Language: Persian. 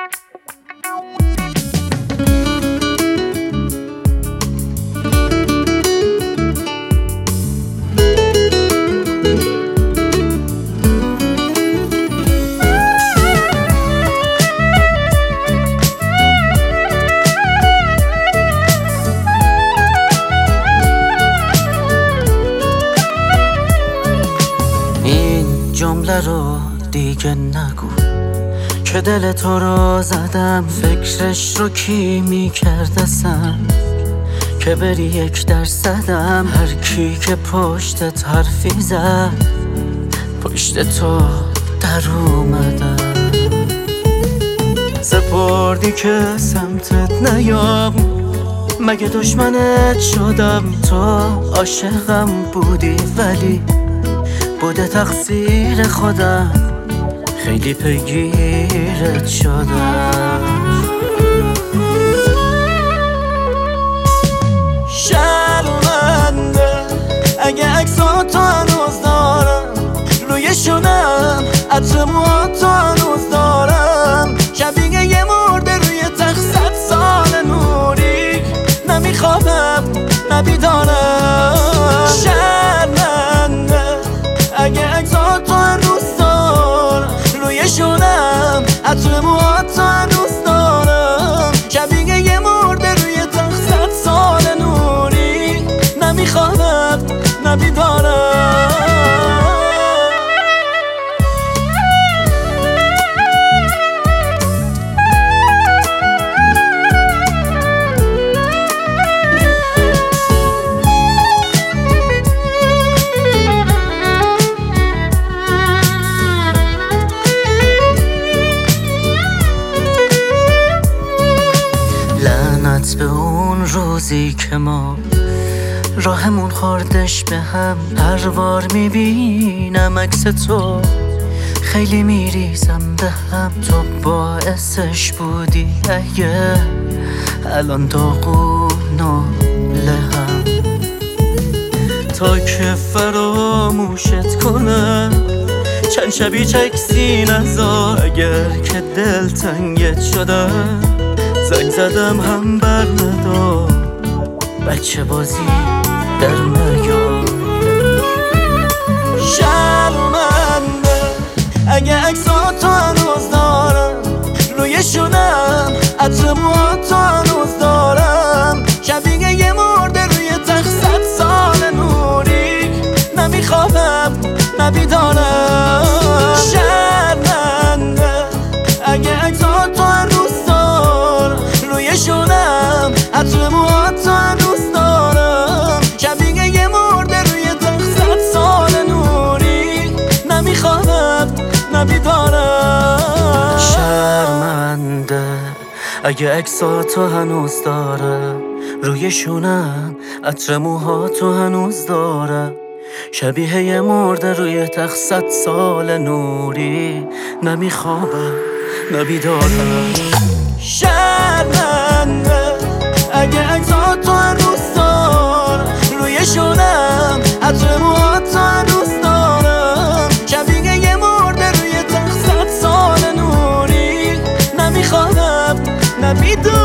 جمله رو دیگه نگو که دل تو رو زدم. فکرش رو کی میکردسم که بری 1% هر کی که پشتت حرفی زد پشت تو در اومدم. سپردی که سمتت نیام، مگه دشمنت شدم؟ تو عاشقم بودی ولی بوده تقصیر خودم، خیلی پیگیرت شدم. شرمنده اگه عکساتو هنوز دارم، روی شونم عطر موهاتو هنوز دارم، شبیه یه مرده روی تخت 100 سال نوری، نمیخوابم نبیدارم. شرمنده اگه عکساتو هنوز دارم، روی شونم عطر موهاتو هنوز دارم، شبیه یه مرده روی تخت 100 سال نوری، نمیخوابم نبیدارم. به اون روزی که ما راهمون خوردش به هم، هر بار میبینم عکس تو خیلی میریزم به هم. تو باعثش بودی اگه الان داغون و لهم، تا که فراموشت کنم چند شبی چکسی نذار. اگر که دل تنگت شدم زنگ زدم هم بر ندار، بچه بازی در نیار. شرمنده اگه عکساتو هنوز دارم، روی شونم عطر موهاتو هنوز دارم، شبیه یه مرده روی تخت 100 سال نوری، نمیخوابم نبیدارم. شرمنده اگه عکساتو هنوز دارم، روی شونم عطر موهاتو هنوز دارم، شبیه یه مرده روی تخت 100 سال نوری، نمیخوابم نبیدارم. شرمنده اگه عکساتو هنوز دارم، روی شونم عطر موهاتو هنوز دارم، شبیه یه مرده روی تخت 100 سال نوری، نمیخوابم نبیدارم. شرمنده اگه عکساتو هنوز دارم، روی شونم عطر موهاتو هنوز دارم، شبیه یه مرده روی تخت 100 سال نوری، نمیخوابم نبیدارم.